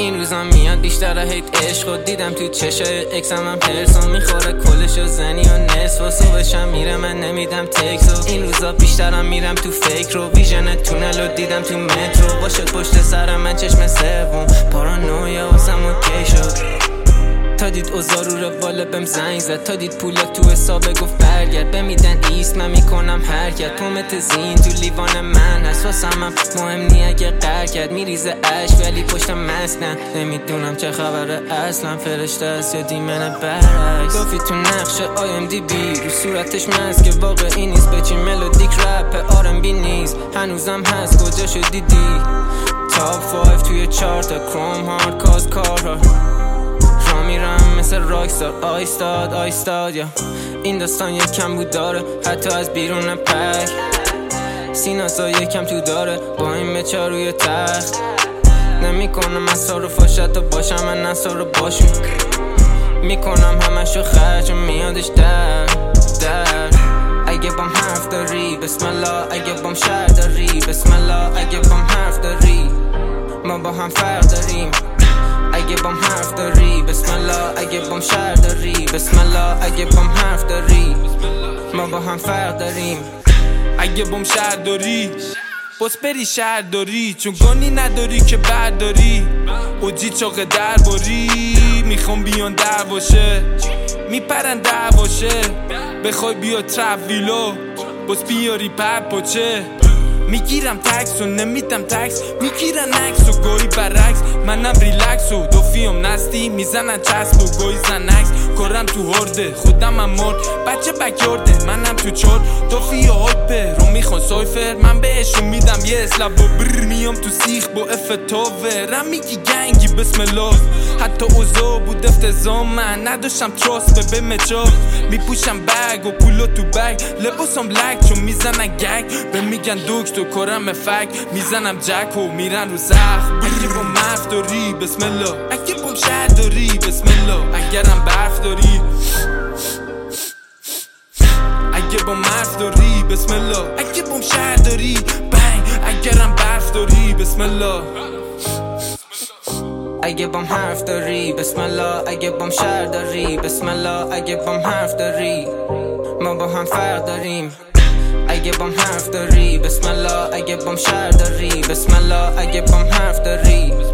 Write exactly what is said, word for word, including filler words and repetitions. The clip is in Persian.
این روزا میاد بیشتر هیت عشق و دیدم تو چشای اکسم هم پرسو میخوره کلش و زنی و نصف و صبحشم میره من نمیدم تکس و این روزا بیشترم میرم تو فکر و ویژن تونل و دیدم تو مترو باشد پشت سرم من چشم سوم پارانویا واسم اوکی شد تا دید اوضاع رو رواله بهم زنگ زد تا دید پولا تو حسابه گفت برگرد بمیدن ایست من میکنم حرکت پومت زین تو لیوان من هست واسم هم مهم نی اگه قر کرد میریزه عشق ولی پشتم مسکن نمیدونم چه خبره اصلا فرشته است یا دیمن برعکس دافی تو نقشه آی ام دی بی رو صورتش مست که واقعی نیست بچی ملودیک رپ آر ام بی نیست هنوزم هست کجا شد دیدی تاپ فایف توی چارت کروم هارد کاز کارها را میرم مثل راکستار آیستاد آیستاد یا این داستان یکم بود داره حتی از بیرون پک سیناسا یکم تو داره با این بچه روی تخت نمی کنم اصار و فاشت و باشم من اصار رو باشون میکنم همشو خرج و میادش در در اگه بام حرف داری بسم الله اگه بام شهر داری بسم الله اگه بام حرف داری ما با هم فرق داریم اگه بام حرف داری بسم الله اگه بام شهر داری بسم الله اگه بام حرف داری ما با هم فرق داریم اگه بام شهر داری بس بری شهر داری چون گانی نداری که برداری اوجی چاق در باری میخوام بیان در باشه میپرن در باشه بخوای بیا ترافیلو بس بیاری پر پاچه میگیرم تکس و نمیدم تکس میگیرن عکس و گوی برعکس منم ریلکس و دوفیم نستی میزنن چسب و گوی زنکس کارم تو هرده خودم هم مرد بچه بکیارده منم تو چرد دوفی و هایپه رو میخوان سایفر من بهشون میدم یه اسلب و بر میام تو سیخ با افتاوه رم میگی گنگی بسم الله حتی اوزا بود افتضا من نداشتم تراست به بمچا میپوشم بگ و پولو تو بگ لباسم لک چون میزنن گگ به میگن دکتر کارم فک میزنم جک و میرن رو زخم اگه با مرف داری بسم الله اگه بام شهر داری بسم الله اگرم برف داری اگه با مرف داری بسم الله اگه بام شهر داری بنگ اگرم برف داری بسم الله اگه بام حرف داری بسم الله اگه بام شهر داری بسم الله اگه بام حرف داری ما با هم فرق داریم اگه بام حرف داری بسم الله اگه بام شهر داری بسم الله اگه بام حرف داری